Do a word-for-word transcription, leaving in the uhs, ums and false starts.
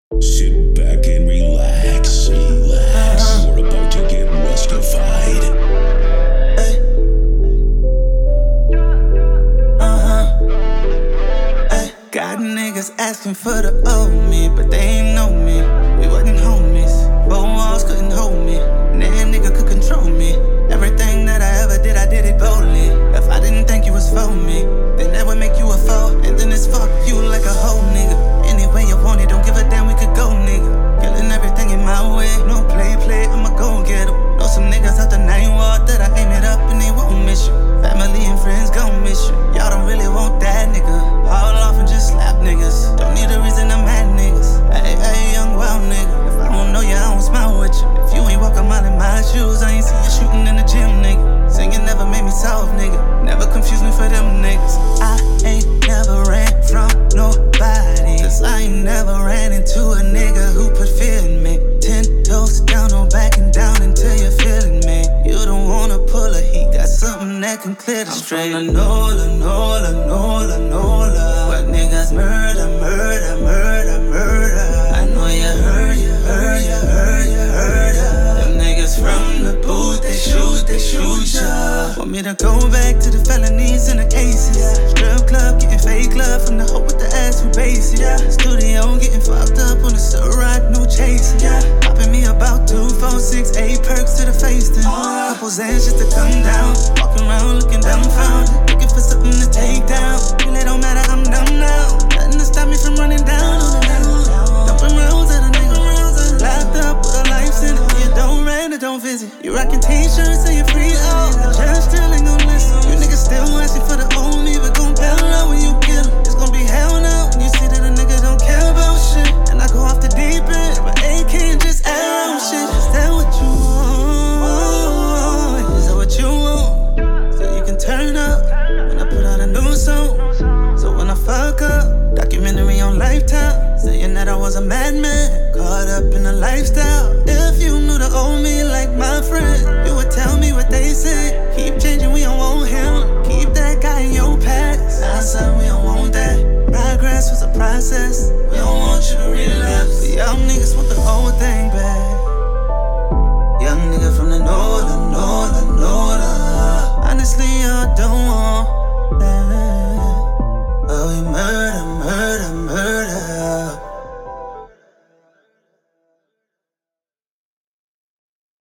Sit back and relax, relax. You're about to get rustified. Hey. Uh-huh. Hey. Got niggas asking for the old me, but they ain't know me. We wasn't homies. Four walls couldn't hold me. And that nigga could control me. Everything that I ever did, I did it boldly. If I didn't think you was for me, then that would make you a foe. And then it's fuck you like a whole nigga. Any way you want it, don't give a damn, we could go, nigga. Killing everything in my way. No play, play, I'ma go get 'em. Know some niggas out the nine ward that I aim it up and they won't miss you. Family and friends gon' miss you. Y'all don't really want that, nigga. Haul off and just slap niggas. Don't need a reason I'm mad, niggas. Hey, hey, young wild nigga. If I don't know you, I don't smile with you. If you ain't walk a mile in my shoes, I ain't see you shooting in the gym, nigga. Singing never made me soft, nigga. Never confuse me for them niggas. I ain't never ran from nobody. Cause I ain't never ran into a nigga who put fear in me. Ten toes down, no backing down until you're feeling me. You don't wanna pull a, he got something that can clear the straight. I'm from the Nola, Nola, Nola, Nola. What niggas murder, murder, murder, murder. I know you heard, you heard, you heard, you heard ya. Them niggas from the booth, they shoot, they shoot ya. Want me to go back to the felonies and the cases. Strip club, getting fake love from the hoe with the ass who basic. Studio, getting fucked up on the Ciroc, no chasing. Popping me about two, four, six, eight perks to the face then. Couple Zans just to come down. Walking around looking dumbfounded. Looking for something to take down. Feel it don't matter, I'm dumb now. Nothing to stop me from running down on the down. Dumping rounds at a nigga. Locked up with a life sentence. You don't rent or don't visit. You rockin' t-shirts so you free out. The judge still ain't gon' listen. You niggas still asking for the old me, but gon' bail out when you get 'em. It's gon' be hell now when you see that a nigga don't care about shit. And I go off the deep end, but A can't just arrow shit. Is that what you want? Is that what you want? So you can turn up when I put out a new song. So when I fuck up, documentary on Lifetime, saying that I was a madman, caught up in a lifestyle. If you knew the old me like my friend, you would tell me what they said. Keep changing, we don't want him. Keep that guy in your past. I said we don't want that. Progress was a process. We don't want you to relapse. The young niggas want the whole thing back. Young nigga from the Nola, Nola, Nola.